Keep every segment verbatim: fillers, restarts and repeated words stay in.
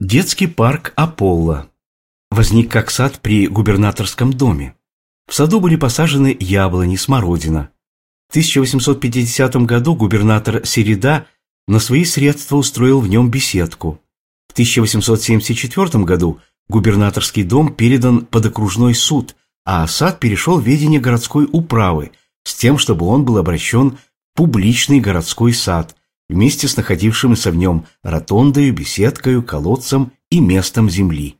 Детский парк Аполло возник как сад при губернаторском доме. В саду были посажены яблони, смородина. В тысяча восемьсот пятидесятом году губернатор Середа на свои средства устроил в нем беседку. В тысяча восемьсот семьдесят четвёртом году губернаторский дом передан под окружной суд, а сад перешел в ведение городской управы с тем, чтобы он был обращен в публичный городской сад вместе с находившимся в нем ротондою, беседкою, колодцем и местом земли.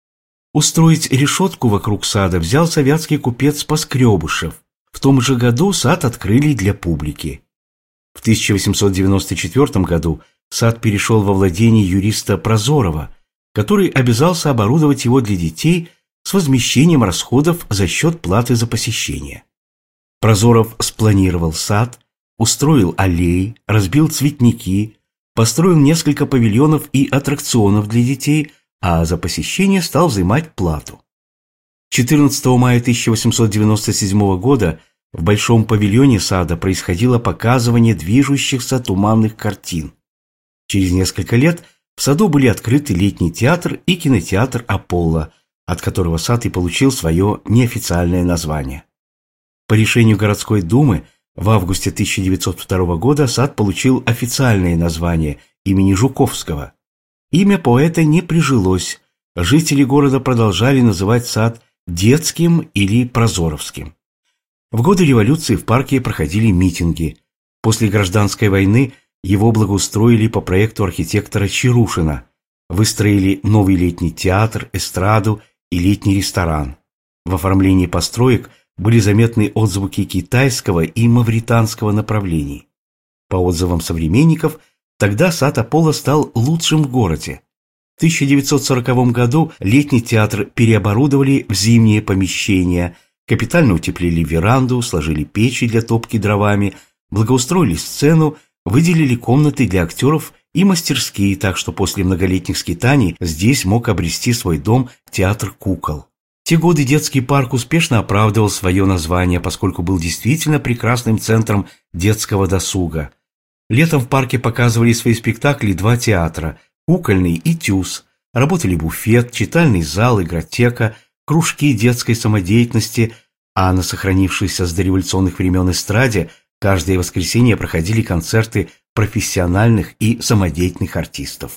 Устроить решетку вокруг сада взялся вятский купец Поскребышев. В том же году сад открыли для публики. В тысяча восемьсот девяносто четвёртом году сад перешел во владение юриста Прозорова, который обязался оборудовать его для детей с возмещением расходов за счет платы за посещение. Прозоров спланировал сад, устроил аллеи, разбил цветники, построил несколько павильонов и аттракционов для детей, а за посещение стал взимать плату. четырнадцатого мая тысяча восемьсот девяносто седьмого года в Большом павильоне сада происходило показывание движущихся туманных картин. Через несколько лет в саду были открыты летний театр и кинотеатр «Аполло», от которого сад и получил свое неофициальное название. По решению городской думы в августе тысяча девятьсот второго года сад получил официальное название имени Жуковского. Имя поэта не прижилось, жители города продолжали называть сад детским или прозоровским. В годы революции в парке проходили митинги. После гражданской войны его благоустроили по проекту архитектора Чарушина, выстроили новый летний театр, эстраду и летний ресторан. В оформлении построек были заметны отзвуки китайского и мавританского направлений. По отзывам современников, тогда сад Аполло стал лучшим в городе. В тысяча девятьсот сороковом году летний театр переоборудовали в зимние помещения, капитально утеплили веранду, сложили печи для топки дровами, благоустроили сцену, выделили комнаты для актеров и мастерские, так что после многолетних скитаний здесь мог обрести свой дом театр кукол. В те годы детский парк успешно оправдывал свое название, поскольку был действительно прекрасным центром детского досуга. Летом в парке показывали свои спектакли два театра – кукольный и тюз. Работали буфет, читальный зал, игротека, кружки детской самодеятельности, а на сохранившейся с дореволюционных времен эстраде каждое воскресенье проходили концерты профессиональных и самодеятельных артистов.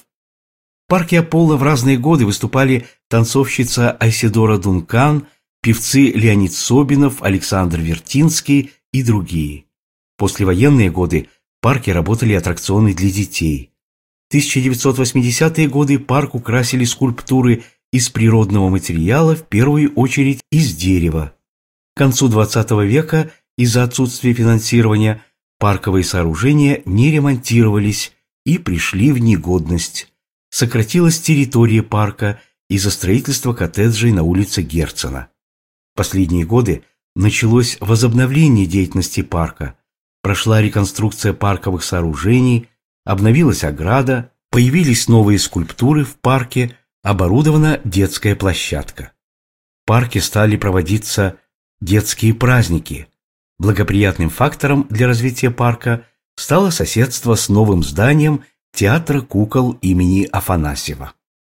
В парке Аполло в разные годы выступали танцовщица Айседора Дункан, певцы Леонид Собинов, Александр Вертинский и другие. В послевоенные годы в парке работали аттракционы для детей. В тысяча девятьсот восьмидесятые годы парк украсили скульптуры из природного материала, в первую очередь из дерева. К концу двадцатого века из-за отсутствия финансирования парковые сооружения не ремонтировались и пришли в негодность. Сократилась территория парка из-за строительства коттеджей на улице Герцена. В последние годы началось возобновление деятельности парка. Прошла реконструкция парковых сооружений, обновилась ограда, появились новые скульптуры в парке, оборудована детская площадка. В парке стали проводиться детские праздники. Благоприятным фактором для развития парка стало соседство с новым зданием театра кукол имени Афанасьева.